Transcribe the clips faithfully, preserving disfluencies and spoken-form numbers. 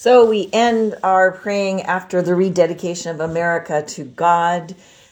So we end our praying after the rededication of America to God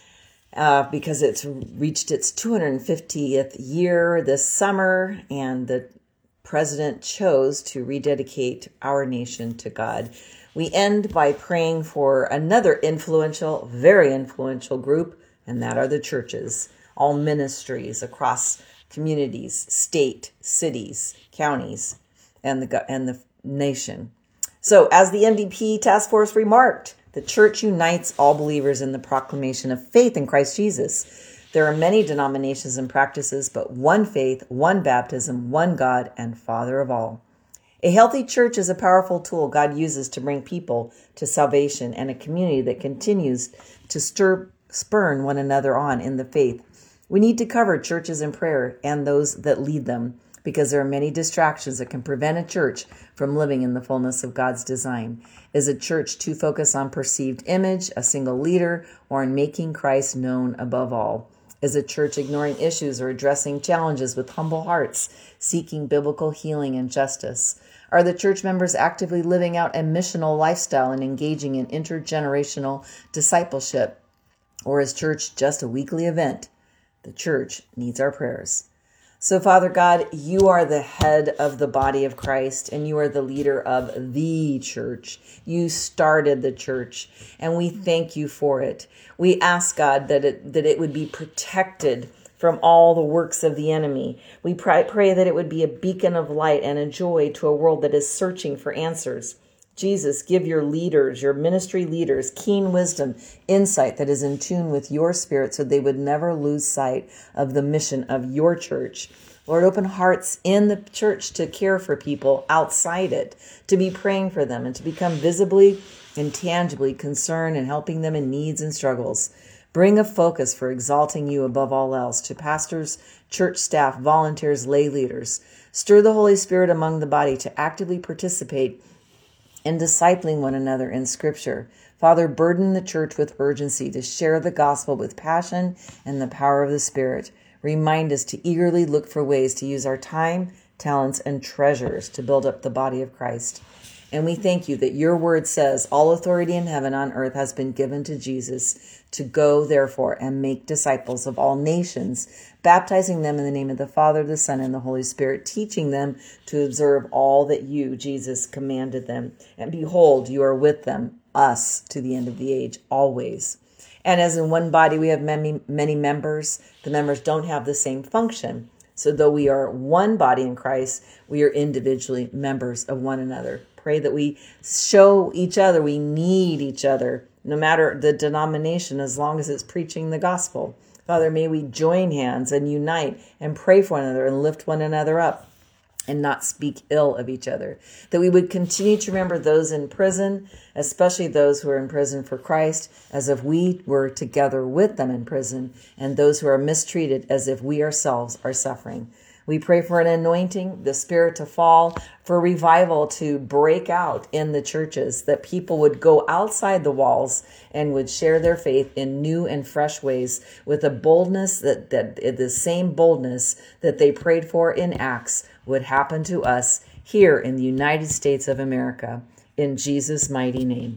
uh, because it's reached its two hundred fiftieth year this summer, and the president chose to rededicate our nation to God. We end by praying for another influential, very influential group, and that are the churches, all ministries across communities, state, cities, counties, and the and the nation. So, as the N D P task force remarked, the church unites all believers in the proclamation of faith in Christ Jesus. There are many denominations and practices, but one faith, one baptism, one God, and Father of all. A healthy church is a powerful tool God uses to bring people to salvation, and a community that continues to stir, spurn one another on in the faith. We need to cover churches in prayer and those that lead them, because there are many distractions that can prevent a church from living in the fullness of God's design. Is a church too focused on perceived image, a single leader, or in making Christ known above all? Is a church ignoring issues or addressing challenges with humble hearts, seeking biblical healing and justice? Are the church members actively living out a missional lifestyle and engaging in intergenerational discipleship? Or is church just a weekly event? The church needs our prayers. So, Father God, you are the head of the body of Christ, and you are the leader of the church. You started the church, and we thank you for it. We ask, God, that it that it would be protected from all the works of the enemy. We pray, pray that it would be a beacon of light and a joy to a world that is searching for answers. Jesus, give your leaders, your ministry leaders, keen wisdom, insight that is in tune with your spirit so they would never lose sight of the mission of your church. Lord, open hearts in the church to care for people outside it, to be praying for them, and to become visibly and tangibly concerned in helping them in needs and struggles. Bring a focus for exalting you above all else to pastors, church staff, volunteers, lay leaders. Stir the Holy Spirit among the body to actively participate and discipling one another in Scripture. Father, burden the church with urgency to share the gospel with passion and the power of the Spirit. Remind us to eagerly look for ways to use our time, talents, and treasures to build up the body of Christ. And we thank you that your word says, all authority in heaven and on earth has been given to Jesus, to go, therefore, and make disciples of all nations, baptizing them in the name of the Father, the Son, and the Holy Spirit, teaching them to observe all that you, Jesus, commanded them. And behold, you are with them, us, to the end of the age, always. And as in one body we have many, many members, the members don't have the same function. So though we are one body in Christ, we are individually members of one another. Pray that we show each other we need each other, no matter the denomination, as long as it's preaching the gospel. Father, may we join hands and unite and pray for one another and lift one another up and not speak ill of each other. That we would continue to remember those in prison, especially those who are in prison for Christ, as if we were together with them in prison, and those who are mistreated as if we ourselves are suffering. We pray for an anointing, the Spirit to fall, for revival to break out in the churches, that people would go outside the walls and would share their faith in new and fresh ways with a boldness that, that the same boldness that they prayed for in Acts would happen to us here in the United States of America. In Jesus' mighty name.